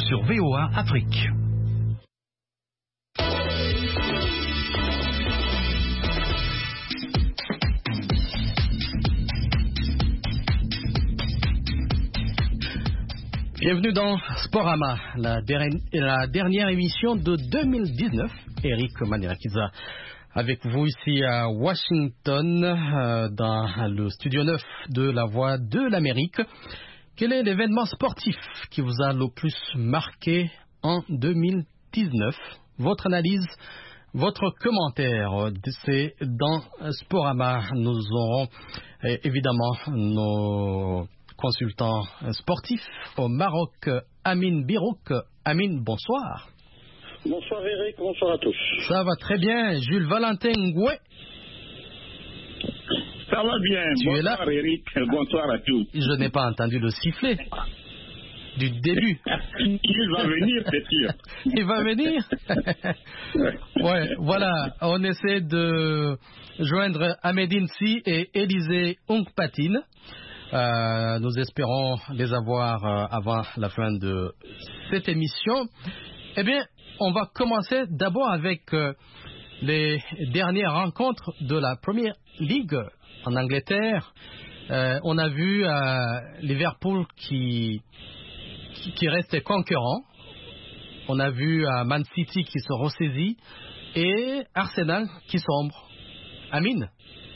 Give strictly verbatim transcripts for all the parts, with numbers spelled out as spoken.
sur V O A Afrique. Bienvenue dans Sporama, la, der- la dernière émission de deux mille dix-neuf. Eric Maniakiza avec vous ici à Washington, euh, dans le studio neuf de la Voix de l'Amérique. Quel est l'événement sportif qui vous a le plus marqué en deux mille dix-neuf? Votre analyse, votre commentaire, c'est dans Sporama. Nous aurons eh, évidemment nos consultant sportif au Maroc, Amine Birouk. Amine, bonsoir. Bonsoir Eric, bonsoir à tous. Ça va très bien. Jules Valentin Ngoué. Ça va bien. Tu bonsoir es là? Eric, bonsoir à tous. Je n'ai pas entendu le sifflet du début. Il va venir, c'est sûr. Il va venir. Ouais, voilà. On essaie de joindre Ahmedine Si et Élisée Onkpatine. Euh, nous espérons les avoir euh, avant la fin de cette émission. Eh bien, on va commencer d'abord avec euh, les dernières rencontres de la Premier League en Angleterre. Euh, on a vu euh, Liverpool qui, qui, qui reste concurrent. On a vu euh, Man City qui se ressaisit et Arsenal qui sombre. Amine?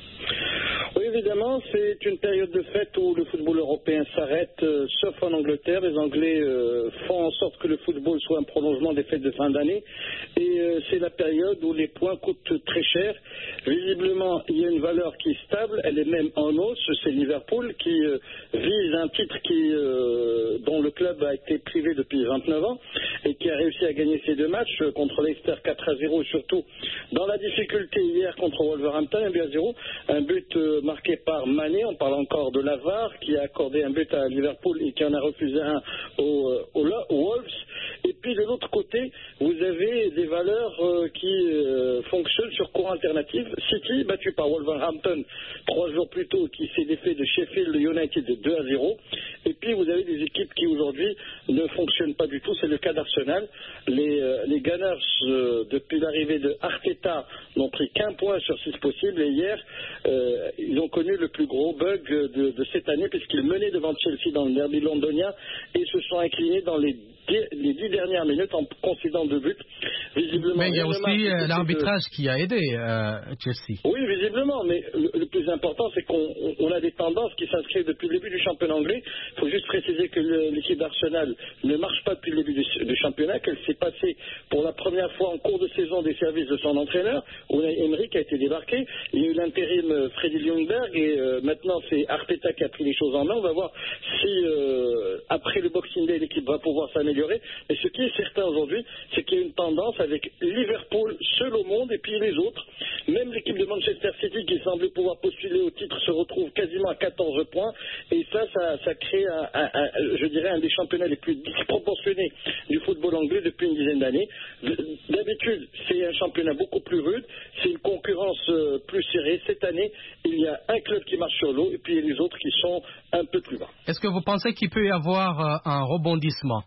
Oui, évidemment, c'est une période de fête où le football européen s'arrête, euh, sauf en Angleterre. Les Anglais euh, font en sorte que le football soit un prolongement des fêtes de fin d'année. Et euh, c'est la période où les points coûtent très cher. Visiblement, il y a une valeur qui est stable, elle est même en hausse. C'est Liverpool qui euh, vise un titre qui, euh, dont le club a été privé depuis vingt-neuf ans et qui a réussi à gagner ses deux matchs euh, contre Leicester quatre à zéro, surtout dans la difficulté hier contre Wolverhampton, un but à zéro. Un but euh, marqué par Mané, on parle encore de Lavar qui a accordé un but à Liverpool et qui en a refusé un aux, aux, aux Wolves. Et puis de l'autre côté, vous avez des valeurs euh, qui euh, fonctionnent sur courant alternatif. City, battu par Wolverhampton trois jours plus tôt, qui s'est défait de Sheffield United de deux à zéro. Et puis vous avez des équipes qui aujourd'hui ne fonctionnent pas du tout. C'est le cas d'Arsenal. Les, euh, les Gunners, euh, depuis l'arrivée de Arteta, n'ont pris qu'un point sur six possibles. Et hier, euh, ils ont connu le plus gros bug de, de cette année puisqu'ils menaient devant Chelsea dans le derby londonien et se sont inclinés dans les les dix dernières minutes en concédant deux buts. Visiblement, mais il y a aussi euh, l'arbitrage de... qui a aidé euh, Chelsea. Oui, visiblement, mais le, le plus important, c'est qu'on on a des tendances qui s'inscrivent depuis le début du championnat anglais. Il faut juste préciser que le, l'équipe d'Arsenal ne marche pas depuis le début du, du championnat, qu'elle s'est passée pour la première fois en cours de saison des services de son entraîneur. Unai Emery a été débarqué. Il y a eu l'intérim Freddy Ljungberg et euh, maintenant c'est Arteta qui a pris les choses en main. On va voir si euh, après le Boxing Day, l'équipe va pouvoir s'améliorer. Et ce qui est certain aujourd'hui, c'est qu'il y a une tendance avec Liverpool seul au monde et puis les autres. Même l'équipe de Manchester City qui semblait pouvoir postuler au titre se retrouve quasiment à quatorze points. Et ça, ça, ça crée, un, un, un, je dirais, un des championnats les plus disproportionnés du football anglais depuis une dizaine d'années. D'habitude, c'est un championnat beaucoup plus rude. C'est une concurrence plus serrée. Cette année, il y a un club qui marche sur l'eau et puis il y a les autres qui sont un peu plus bas. Est-ce que vous pensez qu'il peut y avoir un rebondissement?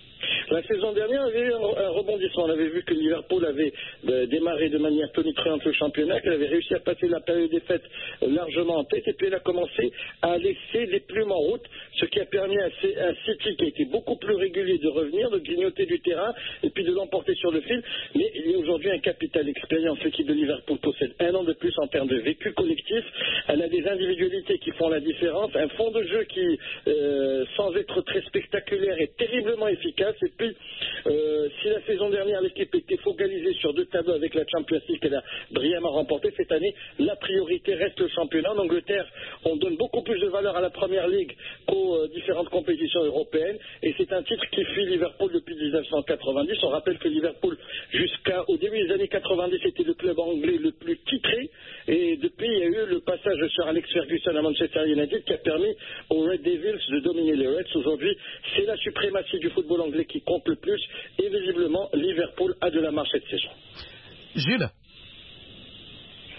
La saison dernière, il y avait eu un rebondissement. On avait vu que Liverpool avait démarré de manière tonitruante le championnat, qu'elle avait réussi à passer la période des fêtes largement en tête, et puis elle a commencé à laisser des plumes en route, ce qui a permis à City, qui a été beaucoup plus régulier, de revenir, de grignoter du terrain, et puis de l'emporter sur le fil. Mais il y a aujourd'hui un capital expérience. L'équipe de Liverpool possède un an de plus en termes de vécu collectif. Elle a des individualités qui font la différence, un fond de jeu qui, euh, sans être très spectaculaire, est terriblement efficace. Et puis, euh, si la saison dernière, l'équipe était focalisée sur deux tableaux avec la Champions League qu'elle a brillamment remporté, cette année, la priorité reste le championnat. En Angleterre, on donne beaucoup plus de valeur à la Premier League qu'aux euh, différentes compétitions européennes. Et c'est un titre qui fuit Liverpool depuis dix-neuf cent quatre-vingt-dix. On rappelle que Liverpool, jusqu'au début des années quatre-vingt-dix, était le club anglais le plus titré. Et depuis, il y a eu le passage de Sir Alex Ferguson à Manchester United qui a permis aux Red Devils de dominer les Reds. Aujourd'hui, c'est la suprématie du football anglais qui compte le plus. Et visiblement, Liverpool a de la marche cette saison. Jules?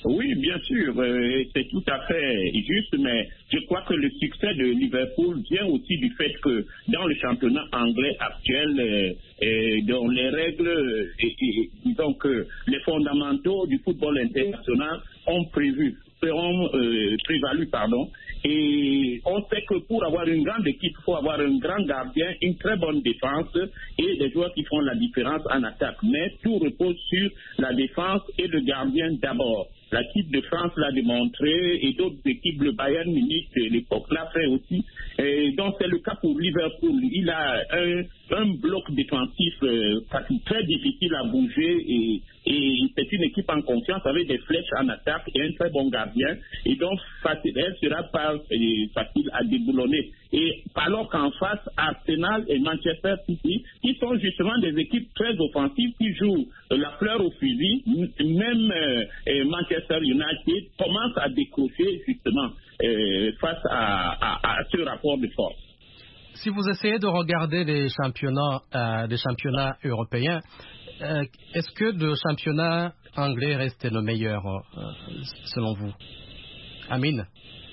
Oui, bien sûr, euh, c'est tout à fait juste, mais je crois que le succès de Liverpool vient aussi du fait que dans le championnat anglais actuel, euh, euh, dans les règles, euh, et, et, disons que les fondamentaux du football international ont prévu, ont euh, prévalu, pardon. Et on sait que pour avoir une grande équipe, il faut avoir un grand gardien, une très bonne défense et des joueurs qui font la différence en attaque. Mais tout repose sur la défense et le gardien d'abord. L'équipe de France l'a démontré et d'autres équipes, le Bayern Munich, l'époque l'a fait aussi. Et donc c'est le cas pour Liverpool. Il a un, un bloc défensif euh, très difficile à bouger et, et c'est une équipe en confiance avec des flèches en attaque et un très bon gardien. Et donc facile, elle sera pas euh, facile à déboulonner. Et alors qu'en face, Arsenal et Manchester City, qui sont justement des équipes très offensives qui jouent la fleur au fusil, même euh, Manchester United commence à décrocher justement euh, face à, à, à ce rapport de force. Si vous essayez de regarder les championnats, euh, les championnats européens, euh, est-ce que le championnat anglais reste le meilleur euh, selon vous? Amine?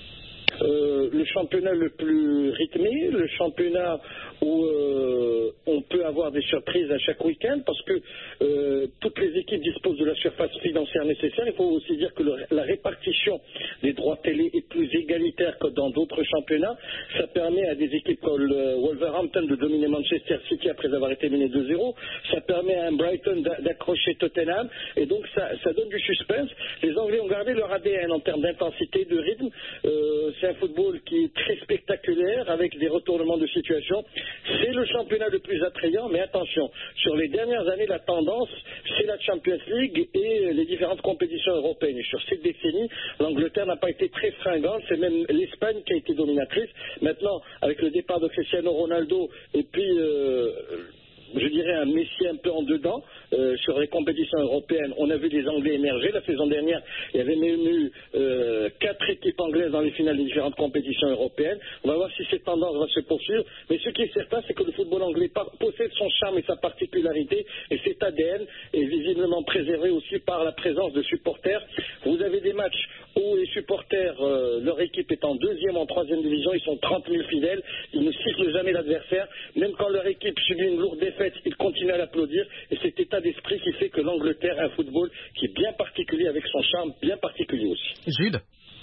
Euh, le championnat le plus rythmé, le championnat où euh, on peut avoir des surprises à chaque week-end parce que euh, toutes les équipes disposent de la surface financière nécessaire. Il faut aussi dire que le, la répartition des droits télé est plus égalitaire que dans d'autres championnats. Ça permet à des équipes comme le Wolverhampton de dominer Manchester City après avoir été mené deux zéro. Ça permet à un Brighton d'accrocher Tottenham et donc ça, ça donne du suspense. Les Anglais ont gardé leur A D N en termes d'intensité, de rythme. Euh, c'est un football qui est très spectaculaire avec des retournements de situation. C'est le championnat le plus attrayant, mais attention, sur les dernières années, la tendance, c'est la Champions League et les différentes compétitions européennes. Et sur cette décennie, l'Angleterre n'a pas été très fringante, c'est même l'Espagne qui a été dominatrice. Maintenant, avec le départ de Cristiano Ronaldo et puis... Euh, je dirais un Messi un peu en dedans euh, sur les compétitions européennes. On a vu des Anglais émerger. La saison dernière, il y avait même eu euh, quatre équipes anglaises dans les finales des différentes compétitions européennes. On va voir si cette tendance va se poursuivre. Mais ce qui est certain, c'est que le football anglais possède son charme et sa particularité. Et cet A D N est visiblement préservé aussi par la présence de supporters. Vous avez des matchs où les supporters, euh, leur équipe est en deuxième, en troisième division. Ils sont trente mille fidèles. Ils ne sifflent jamais l'adversaire. Même quand leur équipe subit une lourde défaite, il continue à l'applaudir et cet état d'esprit qui fait que l'Angleterre a un football qui est bien particulier avec son charme bien particulier aussi. Gilles?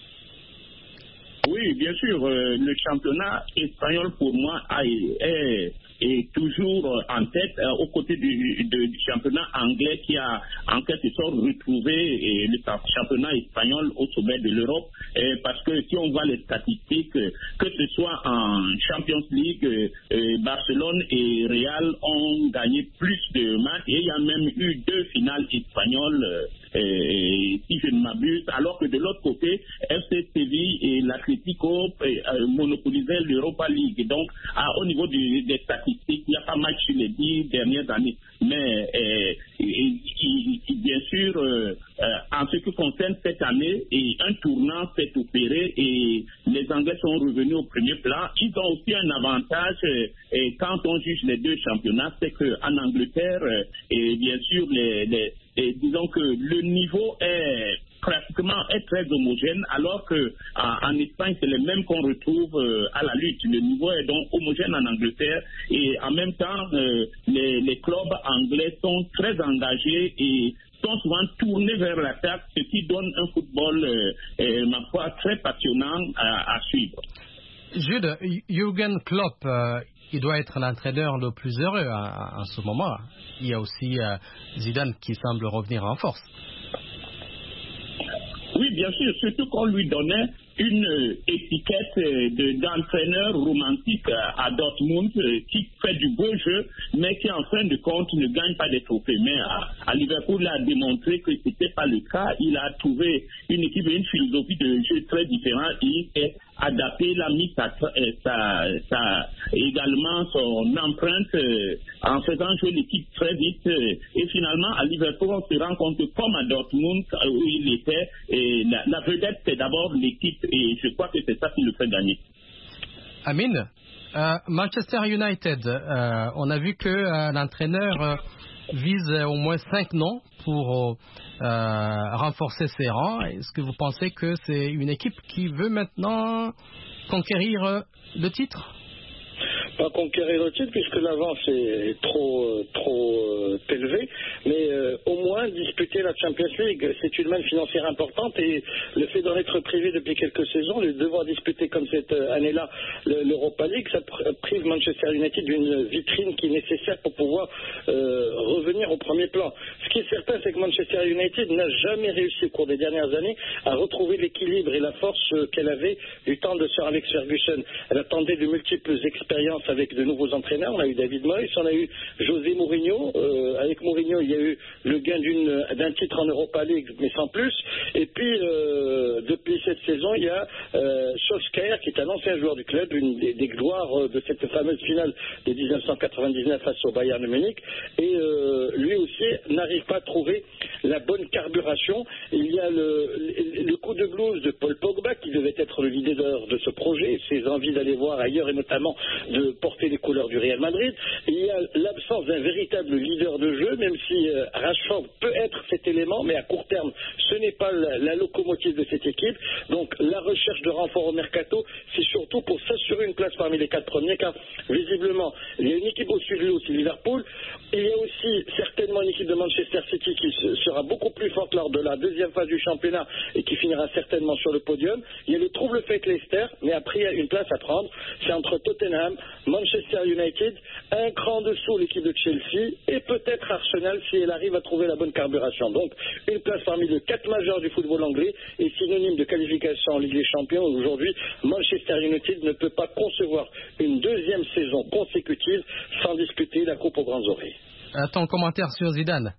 Oui, bien sûr, euh, le championnat espagnol pour moi a, est, est toujours en tête euh, aux côtés du, de, du championnat anglais qui a en quelque sorte retrouvé et, le championnat espagnol au sommet de l'Europe euh, parce que si on voit les statistiques, euh, que ce soit en Champions League, euh, euh, Barcelone et Real ont gagné plus de matchs et il y a même eu deux finales espagnoles euh, euh, si je ne m'abuse, alors que de l'autre côté, F C Séville et l'Atlético euh, monopolisaient l'Europa League. Donc, à, au niveau du, des statistiques, il n'y a pas match sur les dix dernières années. Mais, euh, et, et, et, bien sûr, euh, euh, en ce qui concerne cette année, et un tournant s'est opéré et les Anglais sont revenus au premier plan. Ils ont aussi un avantage euh, et quand on juge les deux championnats, c'est qu'en Angleterre, euh, et bien sûr, les, les Et disons que le niveau est pratiquement est très homogène, alors que en Espagne, c'est le même qu'on retrouve euh, à la lutte. Le niveau est donc homogène en Angleterre et en même temps, euh, les, les clubs anglais sont très engagés et sont souvent tournés vers l'attaque, ce qui donne un football, euh, euh, ma foi, très passionnant à, à suivre. Jude, Jürgen Klopp, euh, il doit être l'entraîneur le plus heureux en, en ce moment. Il y a aussi euh, Zidane qui semble revenir en force. Oui, bien sûr, surtout qu'on lui donnait une euh, étiquette euh, de, d'entraîneur romantique euh, à Dortmund euh, qui fait du beau jeu, mais qui en fin de compte ne gagne pas des trophées. Mais à, à Liverpool, il a démontré que ce n'était pas le cas. Il a trouvé une équipe et une philosophie de jeu très différente. Il s'est adapté, il a mis sa, sa, sa, également son empreinte euh, en faisant jouer l'équipe très vite. Euh, et finalement, à Liverpool, on se rend compte que comme à Dortmund, où il était, et la, la vedette, c'est d'abord l'équipe. Et je crois que c'est ça qui le fait gagner. Amine, euh, Manchester United, euh, on a vu que euh, l'entraîneur euh, vise au moins cinq noms pour euh, renforcer ses rangs. Est-ce que vous pensez que c'est une équipe qui veut maintenant conquérir le titre? Pas conquérir le titre puisque l'avance est trop trop euh, élevé, mais euh, au moins disputer la Champions League, c'est une manne financière importante et le fait d'en être privé depuis quelques saisons, de devoir disputer comme cette année-là l'Europa League, ça prive Manchester United d'une vitrine qui est nécessaire pour pouvoir euh, revenir au premier plan. Ce qui est certain, c'est que Manchester United n'a jamais réussi au cours des dernières années à retrouver l'équilibre et la force qu'elle avait du temps de Sir Alex Ferguson. Elle attendait de multiples expériences avec de nouveaux entraîneurs. On a eu David Moyes, on a eu José Mourinho. Euh, avec Mourinho, il y a eu le gain d'une, d'un titre en Europa League, mais sans plus. Et puis, euh, depuis cette saison, il y a euh, Solskjaer, qui est un ancien joueur du club, une des, des gloires de cette fameuse finale de dix-neuf cent quatre-vingt-dix-neuf face au Bayern Munich. Et euh, lui aussi n'arrive pas à trouver la bonne carburation. Il y a le, le, le coup de blues de Paul Pogba, qui devait être le leader de ce projet, ses envies d'aller voir ailleurs et notamment de porter les couleurs du Real Madrid. Il y a l'absence d'un véritable leader de jeu, même si euh, Rashford peut être cet élément, mais à court terme, ce n'est pas la, la locomotive de cette équipe. Donc la recherche de renfort au mercato, c'est surtout pour s'assurer une place parmi les quatre premiers, car visiblement, il y a une équipe au-dessus de l'eau, c'est Liverpool. Il y a aussi certainement une équipe de Manchester City qui sera beaucoup plus forte lors de la deuxième phase du championnat et qui finira certainement sur le podium. Il y a le trouble fait avec Leicester, mais après il y a une place à prendre. C'est entre Tottenham, Manchester United, un cran en dessous l'équipe de Chelsea et peut-être Arsenal si elle arrive à trouver la bonne carburation. Donc une place parmi les quatre majeurs du football anglais est synonyme de qualification en Ligue des Champions. Aujourd'hui, Manchester United ne peut pas concevoir une deuxième saison consécutive sans disputer la coupe aux grandes oreilles. Ton commentaire sur Zidane?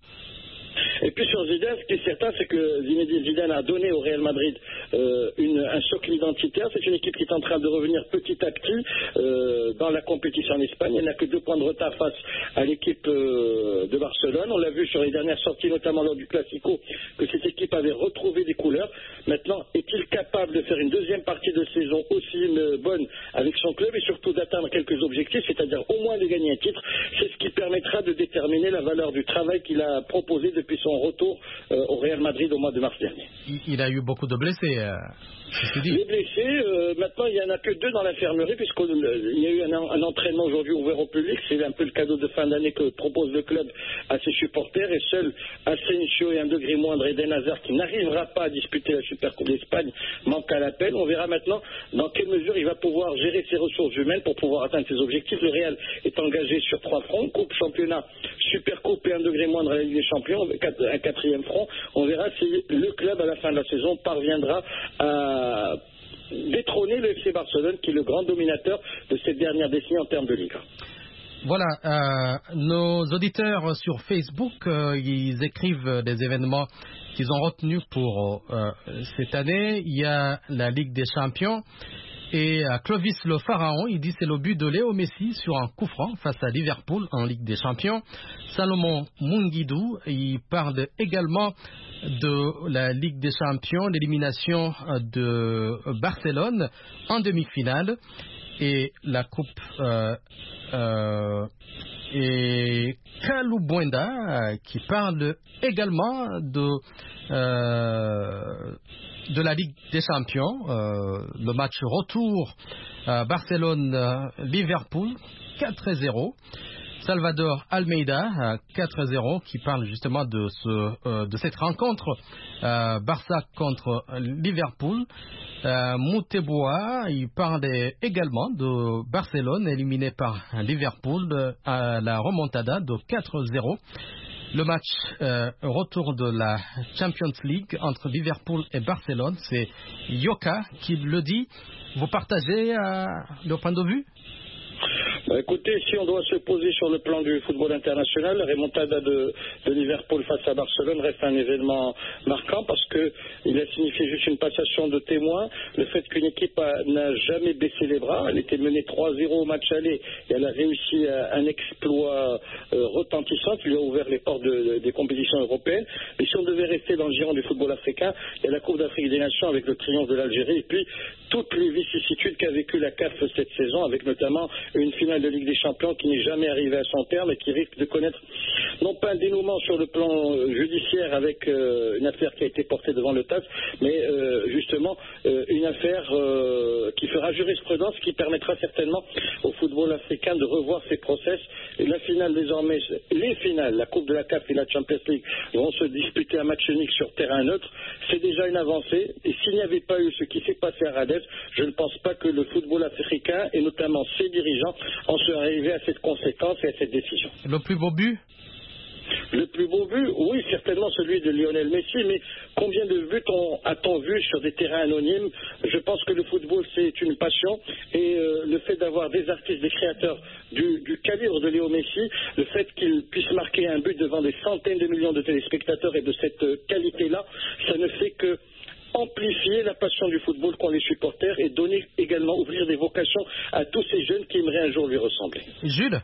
Et puis sur Zidane, ce qui est certain, c'est que Zinedine Zidane a donné au Real Madrid euh, une, un socle identitaire. C'est une équipe qui est en train de revenir petit à petit euh, dans la compétition en Espagne. Elle n'a que deux points de retard face à l'équipe euh, de Barcelone. On l'a vu sur les dernières sorties, notamment lors du Classico, que cette équipe avait retrouvé des couleurs. Maintenant, est-il capable de faire une deuxième partie de saison aussi euh, bonne avec son club et surtout d'atteindre quelques objectifs, c'est-à-dire au moins de gagner un titre? C'est ce qui permettra de déterminer la valeur du travail qu'il a proposé depuis son retour euh, au Real Madrid au mois de mars dernier. Il a eu beaucoup de blessés. Euh, Les blessés, euh, maintenant il n'y en a que deux dans l'infirmerie puisqu'il y a eu un, un entraînement aujourd'hui ouvert au public. C'est un peu le cadeau de fin d'année que propose le club à ses supporters et seul Asensio et un degré moindre Eden Hazard qui n'arrivera pas à disputer la Supercoupe d'Espagne manque à l'appel. On verra maintenant dans quelle mesure il va pouvoir gérer ses ressources humaines pour pouvoir atteindre ses objectifs. Le Real est engagé sur trois fronts, coupe, championnat, Supercoupe et un degré moindre à la Ligue des Champions, un quatrième front. On verra si le club à la fin de la saison parviendra à détrôner le F C Barcelone qui est le grand dominateur de cette dernière décennie en termes de Ligue. Voilà, euh, nos auditeurs sur Facebook, euh, ils écrivent des événements qu'ils ont retenus pour euh, cette année. Il y a la Ligue des Champions et euh, Clovis le Pharaon, il dit c'est le but de Léo Messi sur un coup franc face à Liverpool en Ligue des Champions. Salomon Mungidou, il parle également de la Ligue des Champions, l'élimination de Barcelone en demi-finale et la Coupe euh, euh, et Kalou Buenda euh, qui parle également de euh, de la Ligue des Champions, euh, le match retour euh, Barcelone-Liverpool quatre à zéro. Salvador Almeida, quatre à zéro, qui parle justement de, ce, euh, de cette rencontre euh, Barça contre Liverpool. Euh, Mouteboa, il parle également de Barcelone éliminé par Liverpool à la remontada de quatre à zéro. Le match euh, retour de la Champions League entre Liverpool et Barcelone, c'est Yoka qui le dit. Vous partagez euh, le point de vue? Bah, écoutez, si on doit se poser sur le plan du football international, la remontada de, de Liverpool face à Barcelone reste un événement marquant parce qu'il a signifié juste une passation de témoin. Le fait qu'une équipe a, n'a jamais baissé les bras, elle était menée trois à zéro au match aller et elle a réussi à, un exploit euh, retentissante, lui a ouvert les portes de, de, des compétitions européennes. Et si on devait rester dans le giron du football africain, il y a la Coupe d'Afrique des Nations avec le triomphe de l'Algérie, et puis toutes les vicissitudes qu'a vécu la C A F cette saison, avec notamment une finale de Ligue des Champions qui n'est jamais arrivée à son terme et qui risque de connaître non pas un dénouement sur le plan judiciaire avec euh, une affaire qui a été portée devant le T A S, mais euh, justement euh, une affaire euh, qui fera jurisprudence, qui permettra certainement au football africain de revoir ses process. Et la finale désormais, les finales, la Coupe de la C A F et la Champions League vont se disputer un match unique sur terrain neutre. C'est déjà une avancée, et s'il n'y avait pas eu ce qui s'est passé à Radès, je ne pense pas que le football africain, et notamment ses dirigeants, en seraient arrivés à cette conséquence et à cette décision. Le plus beau but ? Le plus beau but, oui, certainement celui de Lionel Messi, mais combien de buts a-t-on vu sur des terrains anonymes? Je pense que le football, c'est une passion, et euh, le fait d'avoir des artistes, des créateurs du, du calibre de Léo Messi, le fait qu'il puisse marquer un but devant des centaines de millions de téléspectateurs et de cette euh, qualité-là, ça ne fait que amplifier la passion du football qu'ont les supporters et donner également, ouvrir des vocations à tous ces jeunes qui aimeraient un jour lui ressembler. Jules?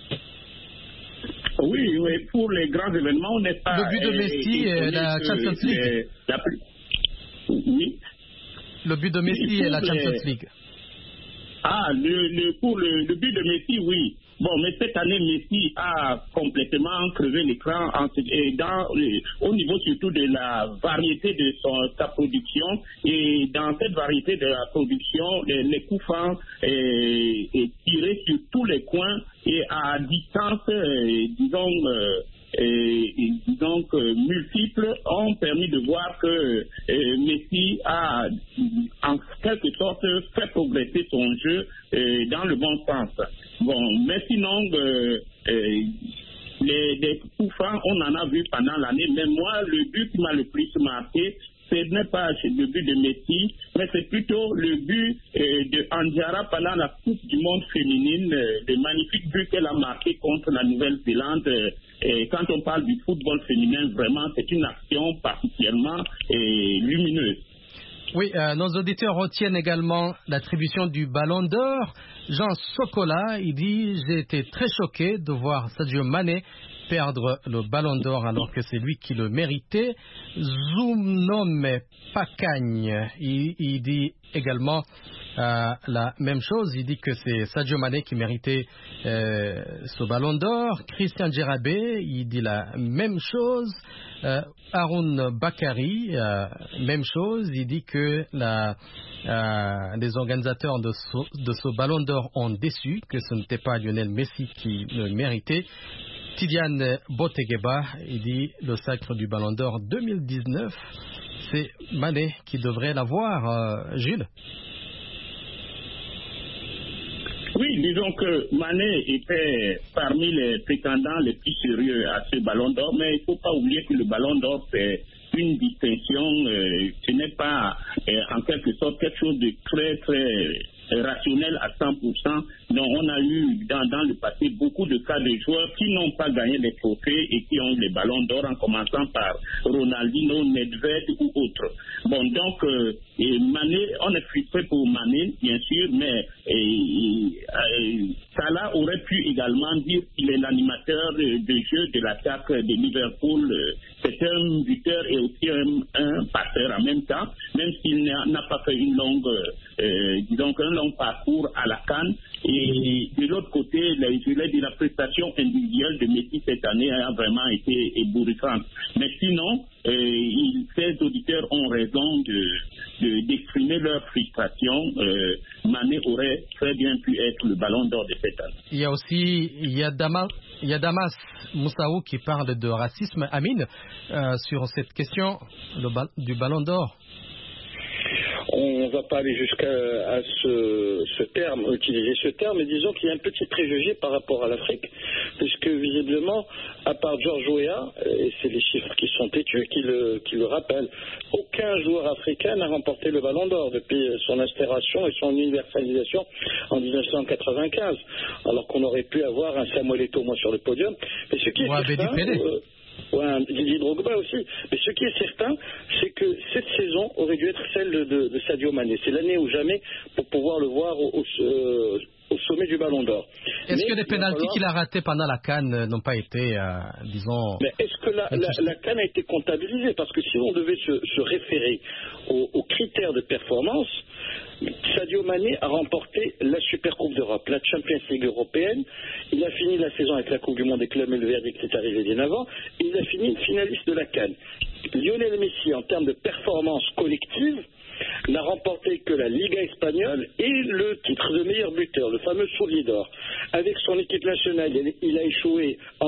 Oui, oui, pour les grands événements, on n'est pas... Le but de Messi et, et la Champions League. Les, la, oui. Le but de Messi et la Champions les... League. Ah, le, le, pour le, le but de Messi, oui. Bon, mais cette année, Messi a complètement crevé l'écran en, et dans, au niveau surtout de la variété de son, sa production. Et dans cette variété de la production, les, les coups francs et, et tirés sur tous les coins et à distance, et, disons, euh, et, et disons que multiples ont permis de voir que euh, Messi a en quelque sorte fait progresser son jeu euh, dans le bon sens. Bon, mais sinon, euh, euh, les, les coups francs, on en a vu pendant l'année, mais moi, le but qui m'a le plus marqué, ce n'est pas le but de Messi, mais c'est plutôt le but euh, de Andjara pendant la Coupe du Monde féminine, euh, le magnifique but qu'elle a marqué contre la Nouvelle-Zélande. Euh, et quand on parle du football féminin, vraiment, c'est une action particulièrement euh, lumineuse. Oui, euh, nos auditeurs retiennent également l'attribution du Ballon d'Or. Jean Sokola, il dit « J'ai été très choqué de voir Sadio Mané perdre le Ballon d'Or alors que c'est lui qui le méritait. » Zoumnome Pakagne, il, il dit également euh, la même chose. Il dit que c'est Sadio Mané qui méritait euh, ce Ballon d'Or. Christian Djerabé, il dit la même chose. Euh, Haroun Bakari, euh, même chose. Il dit que la, euh, les organisateurs de ce, de ce Ballon d'Or ont déçu, que ce n'était pas Lionel Messi qui le méritait. Tidiane Botegeba, il dit le sacre du Ballon d'Or deux mille dix-neuf, c'est Mané qui devrait l'avoir. Euh, Gilles? Oui, disons que Mané était parmi les prétendants les plus sérieux à ce Ballon d'Or, mais il ne faut pas oublier que le Ballon d'Or, c'est une distinction, euh, ce n'est pas euh, en quelque sorte quelque chose de très, très rationnel à cent pour cent. Donc, on a eu dans, dans le passé beaucoup de cas de joueurs qui n'ont pas gagné les trophées et qui ont eu les ballons d'or, en commençant par Ronaldinho, Nedved ou autres. Bon, donc, euh, et Mané, on est frustré pour Mané, bien sûr, mais et, et, Salah aurait pu également dire qu'il est l'animateur de, de jeu de l'attaque de Liverpool. C'est un buteur et aussi un, un passeur en même temps, même s'il n'a, n'a pas fait une longue, euh, disons un long parcours à la CAN. Et de l'autre côté, je l'ai dit, la prestation individuelle de Messi cette année a vraiment été ébouriffante. Mais sinon, euh, il, ces auditeurs ont raison de, de, d'exprimer leur frustration. Euh, Mané aurait très bien pu être le Ballon d'Or de cette année. Il y a aussi il y a Damas, il y a Damas Moussaou qui parle de racisme. Amine, euh, sur cette question le, du Ballon d'Or. On ne va pas aller jusqu'à à ce, ce terme, utiliser ce terme, mais disons qu'il y a un petit préjugé par rapport à l'Afrique, puisque visiblement, à part George Weah, et c'est les chiffres qui sont têtus qui le, qui le rappellent, aucun joueur africain n'a remporté le Ballon d'Or depuis son instauration et son universalisation en dix-neuf cent quatre-vingt-quinze, alors qu'on aurait pu avoir un Samuel Eto'o moins sur le podium. Mais ce qui est ouais, certain, euh, ouais, un Didier Drogba aussi. Mais ce qui est certain, c'est que cette saison aurait dû être celle de, de, de Sadio Mané. C'est l'année ou jamais pour pouvoir le voir au, au, euh, au sommet du Ballon d'Or. Est-ce Mais que les pénaltys falloir... qu'il a ratés pendant la CAN n'ont pas été, euh, disons... Mais est-ce que la, la, la CAN a été comptabilisée? Parce que si on devait se, se référer aux, aux critères de performance, Sadio Mané a remporté la Super Coupe d'Europe, la Champions League européenne. Il a fini la saison avec la Coupe du Monde des clubs, mais le verdict est arrivé bien avant. Et il a fini finaliste de la CAN. Lionel Messi, en termes de performance collective, n'a remporté que la Liga espagnole et le titre de meilleur buteur, le fameux Soulier d'or. Avec son équipe nationale, il a échoué en